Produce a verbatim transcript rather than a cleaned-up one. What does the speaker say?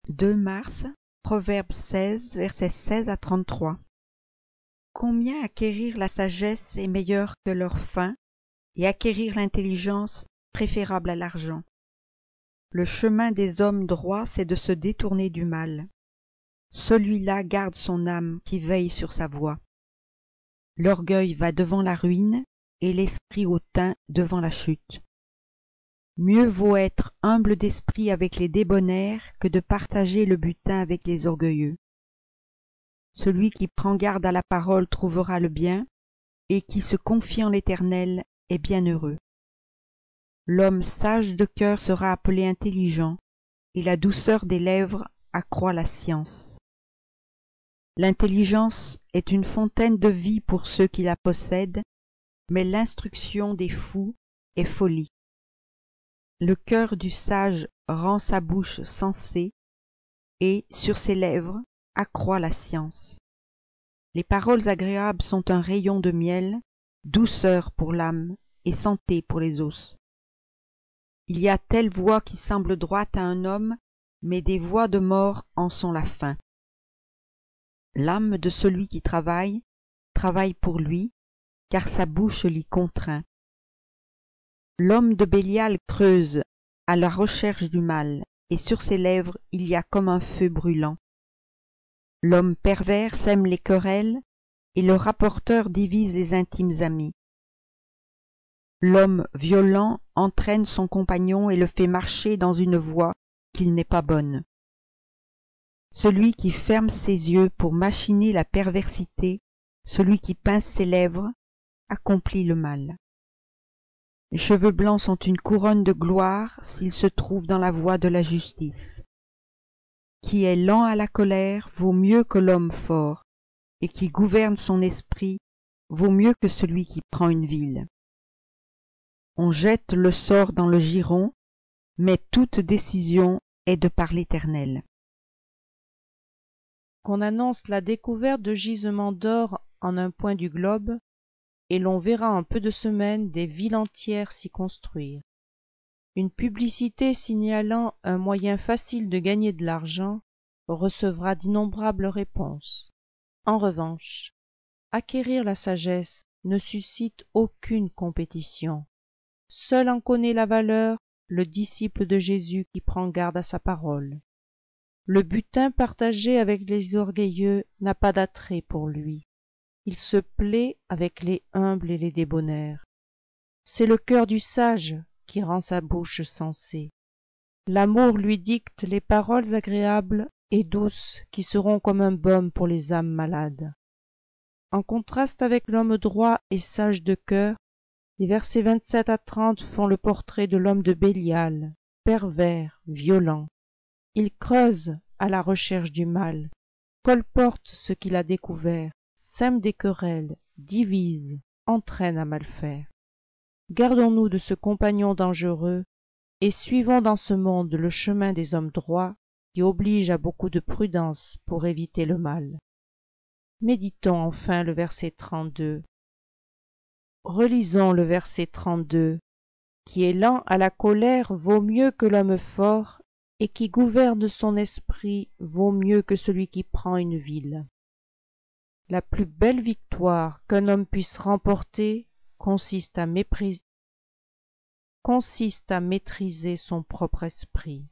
deux mars, Proverbe seize, versets seize à trente-trois. Combien acquérir la sagesse est meilleur que leur faim, et acquérir l'intelligence préférable à l'argent. Le chemin des hommes droits, c'est de se détourner du mal. Celui-là garde son âme qui veille sur sa voie. L'orgueil va devant la ruine, et l'esprit hautain devant la chute. Mieux vaut être humble d'esprit avec les débonnaires que de partager le butin avec les orgueilleux. Celui qui prend garde à la parole trouvera le bien, et qui se confie en l'Éternel est bienheureux. L'homme sage de cœur sera appelé intelligent, et la douceur des lèvres accroît la science. L'intelligence est une fontaine de vie pour ceux qui la possèdent, mais l'instruction des fous est folie. Le cœur du sage rend sa bouche sensée, et, sur ses lèvres, accroît la science. Les paroles agréables sont un rayon de miel, douceur pour l'âme et santé pour les os. Il y a telle voie qui semble droite à un homme, mais des voies de mort en sont la fin. L'âme de celui qui travaille, travaille pour lui, car sa bouche l'y contraint. L'homme de Bélial creuse à la recherche du mal, et sur ses lèvres il y a comme un feu brûlant. L'homme pervers sème les querelles, et le rapporteur divise les intimes amis. L'homme violent entraîne son compagnon et le fait marcher dans une voie qu'il n'est pas bonne. Celui qui ferme ses yeux pour machiner la perversité, celui qui pince ses lèvres, accomplit le mal. Les cheveux blancs sont une couronne de gloire s'ils se trouvent dans la voie de la justice. Qui est lent à la colère vaut mieux que l'homme fort, et qui gouverne son esprit vaut mieux que celui qui prend une ville. On jette le sort dans le giron, mais toute décision est de par l'Éternel. Qu'on annonce la découverte de gisements d'or en un point du globe, et l'on verra en peu de semaines des villes entières s'y construire. Une publicité signalant un moyen facile de gagner de l'argent recevra d'innombrables réponses. En revanche, acquérir la sagesse ne suscite aucune compétition. Seul en connaît la valeur le disciple de Jésus qui prend garde à sa parole. Le butin partagé avec les orgueilleux n'a pas d'attrait pour lui. Il se plaît avec les humbles et les débonnaires. C'est le cœur du sage qui rend sa bouche sensée. L'amour lui dicte les paroles agréables et douces qui seront comme un baume pour les âmes malades. En contraste avec l'homme droit et sage de cœur, les versets vingt-sept à trente font le portrait de l'homme de Bélial, pervers, violent. Il creuse à la recherche du mal, colporte ce qu'il a découvert, sème des querelles, divise, entraîne à mal faire. Gardons-nous de ce compagnon dangereux, et suivons dans ce monde le chemin des hommes droits, qui oblige à beaucoup de prudence pour éviter le mal. Méditons enfin le verset trente-deux. Relisons le verset trente-deux. Qui est lent à la colère vaut mieux que l'homme fort, et qui gouverne son esprit vaut mieux que celui qui prend une ville. La plus belle victoire qu'un homme puisse remporter consiste à, mépris... consiste à maîtriser son propre esprit.